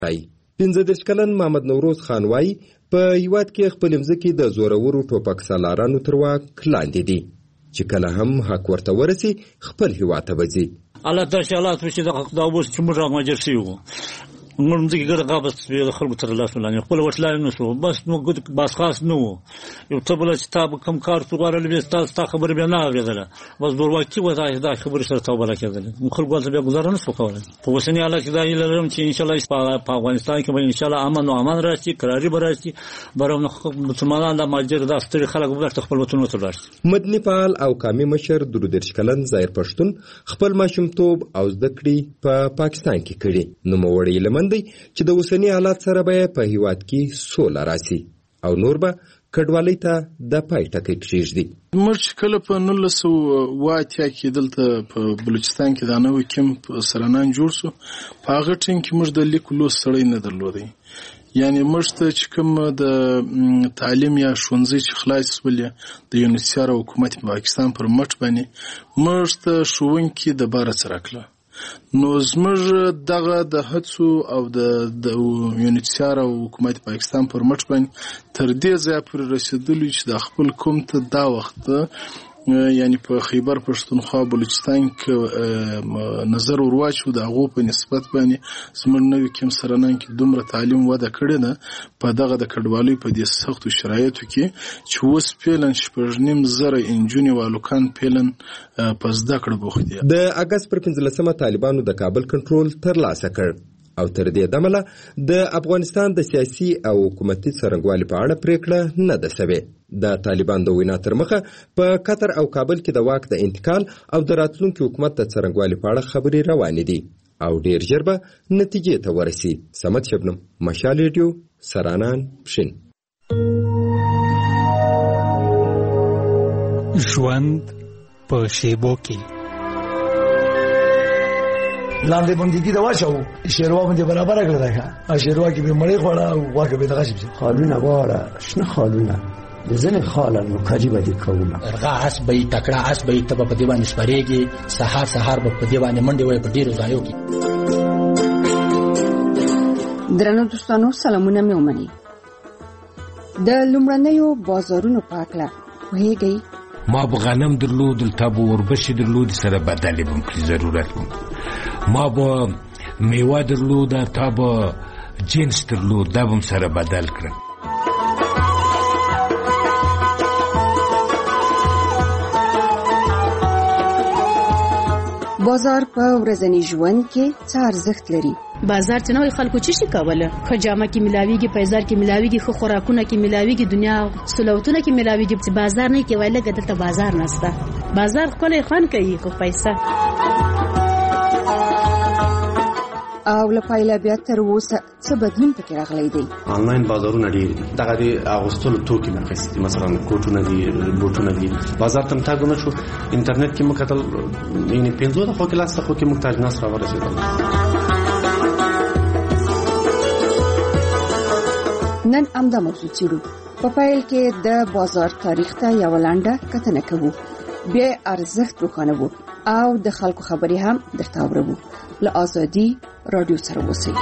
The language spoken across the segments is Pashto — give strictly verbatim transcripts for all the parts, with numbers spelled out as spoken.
پنځه دېرش کلن محمد نوروز خان وایي په هیواد کې خپل مځکې د زورورو ټوپک سالارانو تر واک لاندې دي چې کله هم حق ورته ورسي خپل هیواد ته به ځي. الله تعالی الله چې دا اوس چې موږ راغمجر شوي وو موږ مځکې ګډه غابت د خلکو تر لاس لاندې خپل وټلای نه شو بس نو بس خاص نه وو یو ته بله چې تا به کوم کار تو غواړلی بیا ستا ستا خبرې بیا نه اورېدله بس زورواکي وه دا خبرې سره توبله کېدلې خلکو هلته بیا ګزاره نه شو کولی. په اوسني حالت کې دا هیله لرم چې انشاءالله په افغانستان کې به انشاءالله امن و امان راشي کراري به راشي بر مسلمانان دا مهاجر دا ستړي خلک به بېرته خپل وطنونو ته لاړ شي. مدني فعال او قامي مشر درود دېرش کلن ظاهر پښتون خپل ماشومتوب او زده کړې په پاکستان کې کړي. نوموړی هیلهمند دی چې د اوسني حالات سره به په هیواد کې سوله راسي او نور به کډوالۍ ته د پای ټکی کېږدي. موږ چې کله په نولس سوه اوه اتیا کې دلته په بلوچستان کې دا نوی کیمپ سرانان جوړ شو په هغه ټیم کې موږ د لیک لوست سړی نه درلودی یعنی موږ ته چې کوم د تعلیم یا ښوونځي چې خلاص شولې د یونیسیار او حکومت پاکستان پر مټ باندې موږ ته ښوونکي د باره څه راکړه نو زموږ دغه د هڅو او د یونیسیار او حکومت پاکستان پر مټ باندې تر دې ځایه پورې رسېدلي چې د خپل قوم ته دا وخت یعنی په خیبر پښتونخوا بلوچستان کې نظر ورواچو د هغو په نسبت باندې زموږ نوي کیم سرانان کې دومره تعلیم وده کړې ده په دغه د کډوالۍ په دې سختو شرایطو کې چې اوس فعلا شپږ نیم زره نجونې او هلکان فعلا په زده کړه بوخت دي. د اګست پر پنځلسمه طالبانو د کابل کنټرول ترلاسه کړ او تر دې دمله د افغانستان د سیاسي او حکومتي څرنګوالي په اړه پریکړه نه ده شوې. د طالبان د وینا تر مخه په قطر او کابل کې د واک د انتقال او د راتلونکي حکومت د څرنګوالي په اړه خبرې روانې دي او ډیر ژر به نتیجې ته ورسي. صمد شبنم، مشال ریډیو، سرانان، پښین. ژوند په شیبو کې لاندې بندګي دا واچو شیروا باندې برابر کړل راځه شیروا کې به مړې خوړه او واګه به دغه شي خالونه واړه شنه خالونه د ځنې خاله نو کاجی باندې کوله ارغا اس به تکړه اس به تب په دی باندې سپریږي سحر سحر په دی باندې منډي وای په ډیرو ځایو کې. درنو دوستانو سلامونه مې ومني. د لومړنیو بازارونو په اړه وایي ما به غنم درلود تا به وربشې درلود سره بدلې بم کړي ضرورت بم ما به میوه درلود تا به جنس درلود دا بم سره بدل کړم. بازار په ورځني ژوند کې څه ارزښت لري؟ بازار چې نوې خلکو چې شي کوله خو جامه کې ملاويږي پیزار کې ملاويږي خو خوراکونه کې ملاويږي دنیا سلوتونه کې ملاويږي چې بازار نه کې وایله ګټه بازار نهسته بازار خپل خان کوي خو پیسې او لپاره بیا تر اوسه څه بدلون پکې راغلی دی. آنلاین بازارونه ډیر دي دغه د اغوستلو توکي مرخص دي مثلا کوټونه دي بوټونه دي بازار ته تاګ نه شو انټرنیټ کې مکتل یعنی پنځو د خو کلاس ته خو کې محتاج ناس را ورسېدل. نن امدا موضوع چیرو په پایل کې د بازار تاریخ ته یو لاندې کتنه کوو بیا ارزښت وکړو او د خلکو خبرې هم درته اورو. له ازادي رادیو سره اوسئ.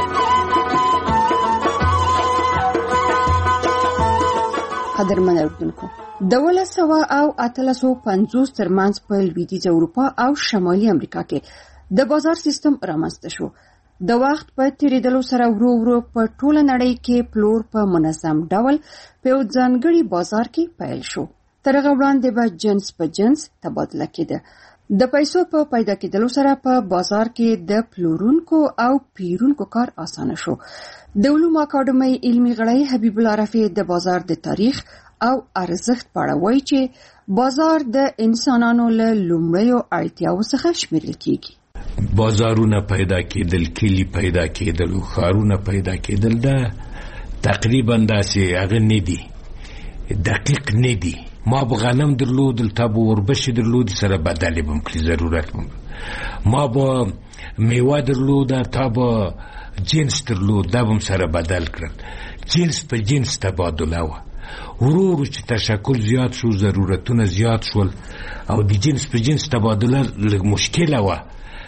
قدرمن اوردونکو د ولس سوا او اتلسو پنځوس ترمنځ په لویدیځ اروپا او شمالي امریکا کې د بازار سیستم رامنځته شو. د وخت په تیریدلو سره ورو ورو په ټوله نړۍ کې پلور په منظم ډول په یو ځانګړي بازار کې پیل شو. تر هغه وړاندې به جنس په جنس تبادله کېده. د پیسو په پیدا کېدلو سره په بازار کې د پلورونکو او پیرونکو کار اسانه شو. د علومو اکاډمۍ علمي غړی حبیب الله رفیع د بازار د تاریخ او ارزښت په اړه وایي چې بازار د انسانانو له لومړیو اړتیاوو څخه شمیرل کېږي. بازارونه پیدا کېدل، کلی پیدا کېدل، ښارونه پیدا کېدل دا تقریبا داسې هغه نه دي دقیق نه دي. ما به غنم درلود تا به وربشې درلود سره بدلې بم کړي ضرورت بم ما به میوه درلود تا به جنس درلود دا بم سره بدل کړل. جنس په جنس تبادله وه. ورو ورو چې تشکل زیات شو ضرورتونه زیات شول او د جنس په جنس تبادله لږ مشکله وه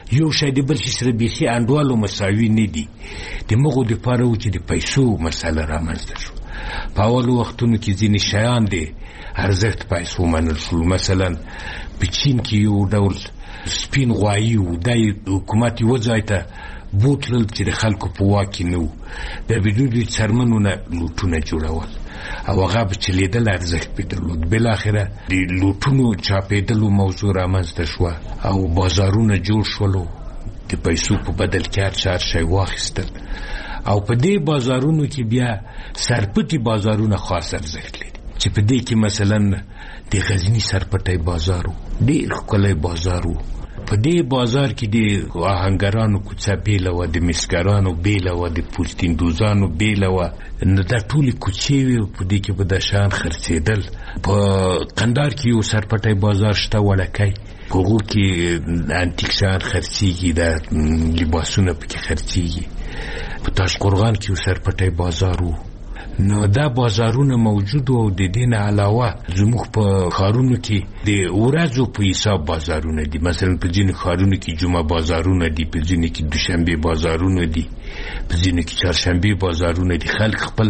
یو شی د بل شي سره بیخي انډوالو مساوي نه دي. د مغو دپاره و چې د پیسو مسله رامنځته شو. په اولو وختونو کې ځینې شیان د ارزښت پیسو منل شول. مثلا په چین کې یو ډول سپین غوایي و، دا حکومت یوه ځای ته بوتلل چې د خلکو په واک کې نه و. بیا به دوی د څرمنو نه لوټونه جوړول او هغه به چلیدل، ارزښت پې درلود. بالاخره د لوټونو چاپېدلو موضوع رامنځته شوه او بازارونه جوړ شولو، د پیسو په بدل کې هر چا هر شی واخیستل. او په دې بازارونو کې بیا سرپټي بازارونه خاص ارزښت لري، چې په دې کې مثلا د غزني سرپټی بازار و، ډېر ښکلی بازار و. په دې بازار کې د آهنګرانو کوڅه بیله وه، د مسګرانو بیله وه، د پوستیندوزانو بیله وه. نو دا ټولې کوڅې وې، په دې کې به دا شیان خرڅېدل. په قندار کې یو سرپټی بازار شته وړکی، په هغو کې انتیک شیان خرڅېږي، دا لباسونه پکې خرڅېږي. په تاشقرغان کې یو سرپټی بازار و. نو دا بازارونه موجود و. د دې نه علاوه زموږ په ښارونو کې د ورځو په حساب بازارونه دي. مثلا په ځینې ښارونو کې جمعه بازارونه دي، په ځینې کې دوشنبې بازارونه دي، په ځینې کې چهارشنبې بازارونه دي. خلک خپل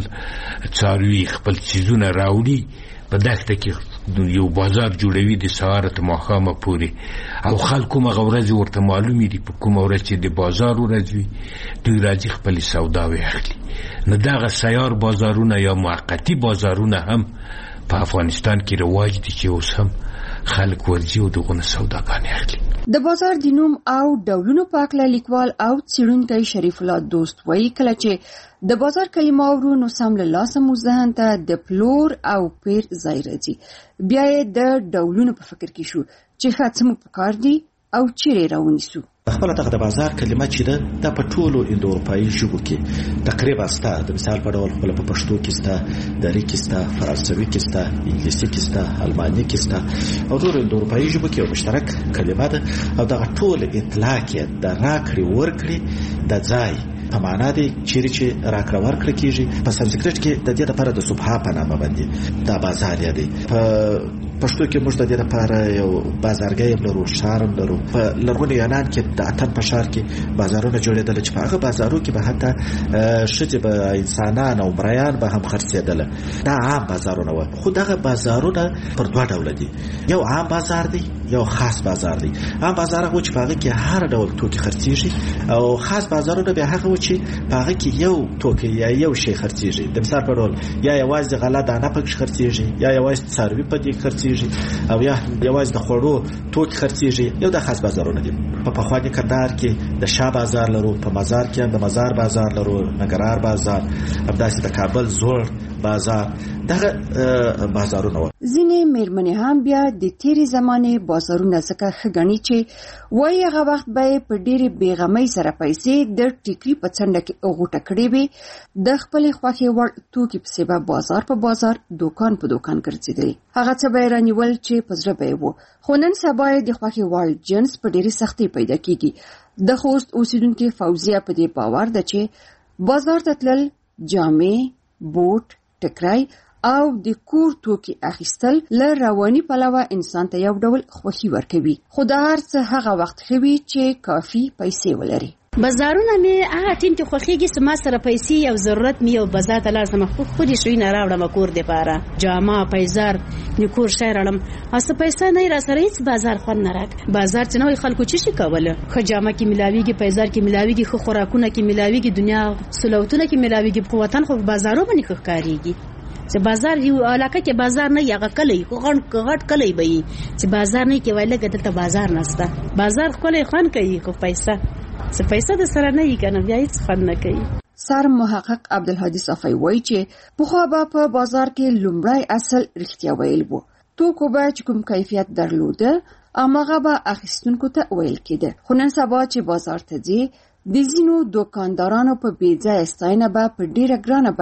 څاروي، خپل څیزونه راوړي، په دښته کې یو بازار جوړوي د سهاره تر ماښامه پورې، او خلکو هغه ورځې ورته معلومې دي په کومه ورځ چې د بازار ورځ وي، دوی راځي خپلې سوداوې اخلي. نو دغه سیار بازارونه یا موقتي بازارونه هم په افغانستان کې رواج دي چې اوس هم خلک ورځي او دغونه سوداګانې اخلي. د بازار د نوم او ډولونو په هکله لیکوال او څېړونکی شریف الله دوست وایي کله چې د بازار کلمه اورو نو سم له لاسه مو ذهن ته د پلور او پیر ځای راځي. بیا یې د ډولونو په فکر کې شو چې ښه څه مو پکار دي او چیرې راونیسو. خپل دغه د بازار کلمه چې ده د په ټولو اندو اروپایي ژبو کې تقریبا ستا، د مثال په ډول خپل په پښتو کې ستا، دری کې ستا، فرانسوي کې ستا، انګلیسي کې ستا، الماني کې ستا، او ټول اندو اروپایي ژبو کې یو مشترک کلمه ده. او دغه ټول اطلاق یې د راکړې ورکړې د ځای په معنا دی، چیرې چې راکړه ورکړه کېږي. په سنسکریټ کې د دې لپاره د صبحا په نامه باندې دا بازار دی. په پښتو کې موږ د دې لپاره یو بازارګۍ لرو، ښار لرو. په لرغوني یونان کې د اتن په ښار کې بازارونه جوړېدل چې په هغه بازارو کې به حتی ښځې به انسانان او مریان به هم خرڅېدل. دا عام بازارونه وو. خو دغه بازارونه پر دوه ډوله دي، یو عام بازار دی، یو خاص بازار دی. عام بازار هغه چې په هغه کې هر ډول توکي خرڅېږي، او خاص بازارونه بیا هغه چې په هغه کې یو توکی یا یو شی خرڅېږي. د مثال په ډول یا یوازې غله دانه پکې خرڅېږي، یا یوازې څاروي په دې خرڅېږي، او یا یوازې د خوړو توکي خرڅېږي. یو د خاص بازارونه دي. په پخواني کندهار کې د شاه بازار لرو، په مزار کې د مزار بازار لرو، ننګرهار بازار، همداسې د کابل زوړ بازار. دغه بازارونه و. ځینې میرمنې هم بیا د تیرې زمانې بازارونه ځکه ښه ګڼي چې وایي هغه وخت به یې په ډېرې بېغمۍ سره پیسې د ټیکري په څنډه کې غوټه کړې وې، د خپلې خوښې وړ توکي پسې به بازار په بازار، دوکان په دوکان ګرځېدلې. هغه څه به یې رانیول چې په زړه به یې و. خو نن سبا یې د خوښې وړ جنس په ډېرې سختۍ پیدا کېږي. د خوست اوسېدونکې فوزیه په دې باور ده چې بازار ته تلل، جامې، بوټ، ټکری او د کور توکي اخیستل له رواني پلوه انسان ته یو ډول خوښي ورکوي. خو دا هر څه هغه وخت ښه وي چې کافي پیسې ولري. بازارونه مې هغه ټیم کې خوښیږي چې ما سره پیسې او ضرورت مې یو بازار ته لاړ سم، خو خو دې شوی نه راوړم کور دې پاره جامه پیزار نه کور شای راړم، اسه پیسې نه را سره هیڅ بازار خون نه راک. بازار چې نوې خلکو چې شي کوله، خو جامه کې ملاويږي، پیزار کې ملاويږي، خو خوراکونه کې ملاويږي، دنیا سلوتونه کې ملاويږي. په وطن خو بازارو باندې ښکاریږي چې بازار یو علاقه کې بازار نه یغه کلی خو غټ غټ کلی به چې بازار نه کې وایله ګټه بازار نسته. بازار خپل خان کوي، خو پیسې څه پیسې د سره نه یې کنه بیا هیڅ خان نه کوي. سر محقق عبدالهادي صافی وایي چې پخوا به په بازار کې لومړی اصل رښتیا ویل وو. توکو به چې کوم کیفیت درلوده امغه به اخیستونکو ته ویل کېده. خو نن سبا چې بازار ته ځي د ځینو دوکاندارانو په بې ځایه ستاینه به په ډیره ګرانه بیه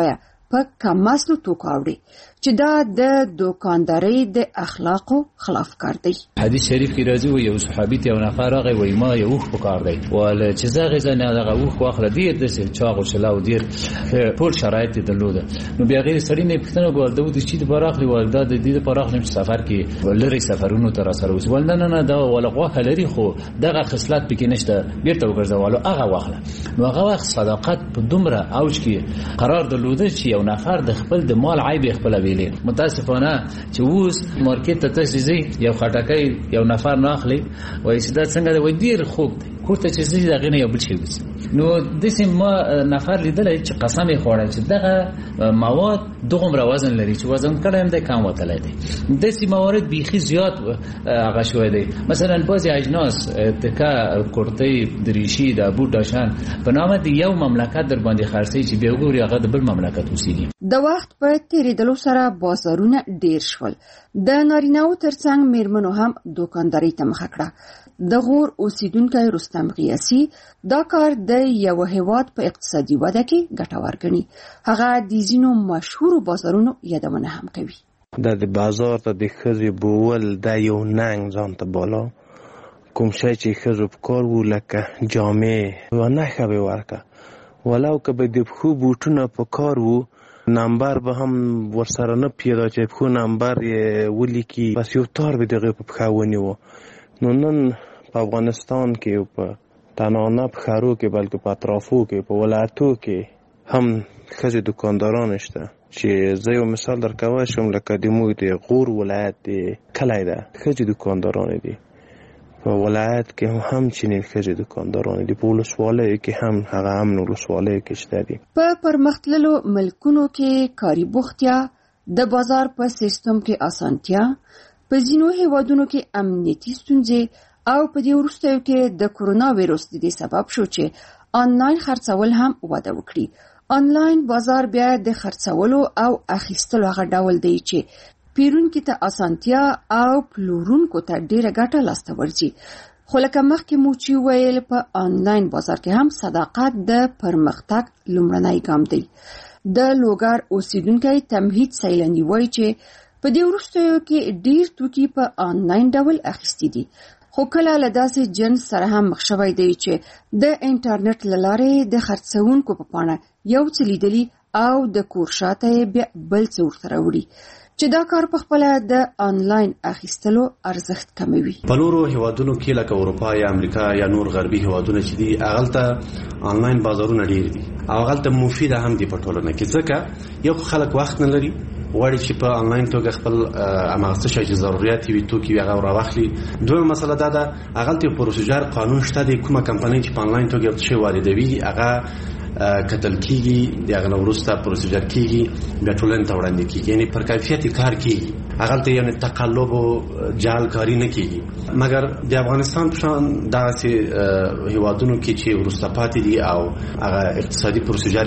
په کماسلو توکو اوري چې دا د دوکاندارۍ د اخلاقو خلاف کار دی. حدیث شریف کې راځي یو صحابي ته یو نفر راغی وای ما یو وخت پکار دی ول چې زغه زنه دغه وخت واخله دی د چاغ او شلاو ډیر ټول شرایط درلوده. نو بیا غیر سړی نه پښتنه ګول د دې چې د براخلي والدا د دې په راخلم سفر کې ولري سفرونو تر سره وس ول نه نه دا ولغه لري خو دغه خصلت پکې نشته بیرته وګرځولو هغه واخله. نو هغه وخت صداقت په دومره اوج کې قرار درلوده چې یو نفر د خپل د مال عیب خپل ویلي. متاسفانه چې اوس مارکیټ ته تشریزي یو خټکای یو نفر ناخلي وای چې دا څنګه دی وای ډیر خوب دی کوته چې زی دغه نه یو بل شي نو د سیم ما نفر لیدل چې قسم یې خوړل چې دغه مواد دغه وزن لري چې وزن کړم د کم وتلی دی. د سیم موارد بیخي زیات هغه شوی دی. مثلا بعضی اجناس تکا کورتۍ دریشي د ابو داشان په نامه دی یو مملکت در باندې خرڅي چې بیا وګوري هغه د بل مملکت اوسېږي. د وخت په تیریدلو سره بازارونه ډیر شول. د نارینه‌و ترڅنګ میرمنو هم دوکانداري ته مخه کړه. د غور اوسیدونکو رستم غیاسی دا کار د یو هیواد په اقتصادي وده کې ګټور ګڼي. هغه د ځینو مشهورو بازارونو یادونه هم کوي. د بازار ته د ښځې بوول د یو ننګ ځان ته بالا کوم شی چې ښځو په کار وو لکه جامې و نښه به ورکه ولو که به د پښو بوټونه په کار وو نمبر به هم ورسره نه پیدا چې پښو نمبر یې ولیکي بس یو تار به دغه په پښه ونیو. نو نن په افغانستان کې په تنانه په ښارو کې بلکې په اطرافو کې په ولایتو کې هم ښځې دوکانداران شته چې زه یو مثال درکوی شم لکه د موږ د غور ولایت د کلی ده ښځې دوکانداران دي په ولایت کې هم چنین ښځې دوکانداران دي په ولسوالیو کې هم هغه امن ولسوالیو کې شته دي. په پرمختللو ملکونو کې کاري بوختیا د بازار په سیستم کې اسانتیا په ځینو هیوادونو کې امنیتي ستونزې او په دې وروستیو کې د کورونا وایرس د دې سبب شو چې آنلاین خرڅول هم وده وکړي. آنلاین بازار بیا د خرڅولو او اخیستلو هغه ډول دی چې پیرونکو ته اسانتیا او پلورونکو ته ډیره ګټه لاسته ورځي. خو لکه مخکې مو چې ویل په آنلاین بازار کې هم صداقت د پرمختګ لومړنی ګام دی. د لوګر اوسیدونکو تمهید سیلانی وایي چې په دې وروستیو کې ډیر توکي په آنلاین ډول اخیستي دي. خو کله له داسې جنس سره هم مخ شوی دی چې د انټرنیټ له لارې د خرڅونکو په پاڼه یو څه لیدلي او د کور شاته بیا بل څه ورته راوړي چې دا کار په خپل د آنلاین اخیستلو ارزښت کموي. په نورو هیوادونو کې لکه اروپا یا امریکا یا نور غربي هیوادونه چې دي هغلته آنلاین بازارونه ډیر دي او هغلته مفید هم دي په ټولنه کې ځکه یو خلک وخت نه لري وړي چې په آنلاین توګه خپل اماغسته شي چې ضرورت وي توکي هغه راوخلي. دوه مسله دا ده هغلته پروسیجر قانون شته د کومه کمپنۍ چې په آنلاین توګه څه واردوي هغه کتل کیږي دغه نورسته پروسیجر کیږي بیا ټولنې ته وړاندې کیږي یعنی پر کیفیت کار کیږي هغلته یعنی تقلب او جعل کاری نه کیږي. مګر د افغانستان په شان داسې هیوادونو کې چې ورسته پاتې دي او هغه اقتصادي پروسیجر